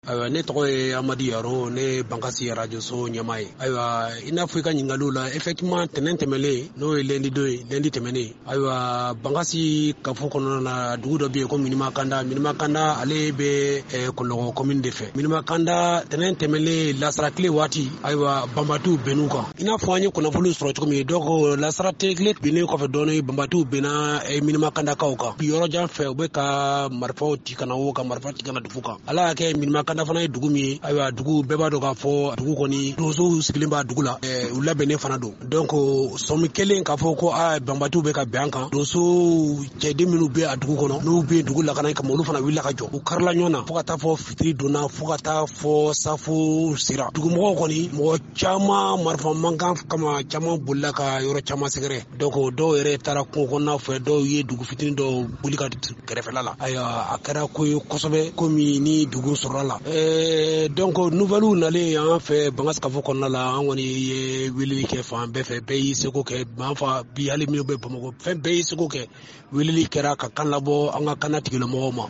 Ne tɔgɔ ye Amadi Yaro, ne Bankasi radio so ɲɛmaa ye. Ayiwa, i n'a fɔ i ka ɲininkaliw la, effectivement tɛnɛn tɛmɛlen n'o ye lundi tɛmɛnen. Ayiwa, Bankasi kafo kɔnɔna na dugu dɔ bɛ yen ko Minimakanda. Minimakanda ale bɛ Kolɔgɔ commune de fɛ. Minimakanda tɛnɛn tɛmɛlen lasara tile waati, ayiwa banbatiw bɛnn'u kan. I n'a fɔ an ye kunnafoni sɔrɔ cogo min, donc lasara tile binnen kɔfɛ dɔɔnin banbatiw bɛnna Minimakandakaw kan. Bi yɔrɔ jan fɛ u bɛ ka marifaw ci kana o ka marifa ci kana dugu kan. Ala y'a kɛ Minimakanda fana ye dugu min ye, ayiwa dugu bɛɛ b'a dɔn k'a fɔ dugu kɔni donsow sigilen b'a dugu la, u labɛnnen fana don. Donc sɔmi kelen k'a fɔ ko banbatiw bɛ ka bɛn an kan, donsow cɛden minnu bɛ a dugu kɔnɔ n'u bɛ dugu lakana kama olu fana wulila ka jɔ. U karila ɲɔgɔn na fo ka taa fɔ fitiri donna, fo ka taa fɔ safo sera. Dugumɔgɔw kɔni mɔgɔ caman marifa mankan kama caman bolila ka yɔrɔ caman sɛgɛrɛ. Donc dɔw yɛrɛ taara kungo kɔnɔna fɛ, dɔw ye dugu fitinin dɔw boli ka kɛrɛfɛla la. Ayiwa a kɛra ko ye kosɛbɛ komi ni dugu sɔrɔla la. Donc nouvelles nalen an fɛ Bankasi kafo kɔnɔna la, an kɔni ye weleli kɛ fan bɛɛ fɛ, bɛɛ y'i seko kɛ. An fa bi hali minnu bɛ Bamakɔ fɛn bɛɛ y'i seko kɛ. Weleli kɛra ka kan labɔ an ka kan tigilamɔgɔw ma.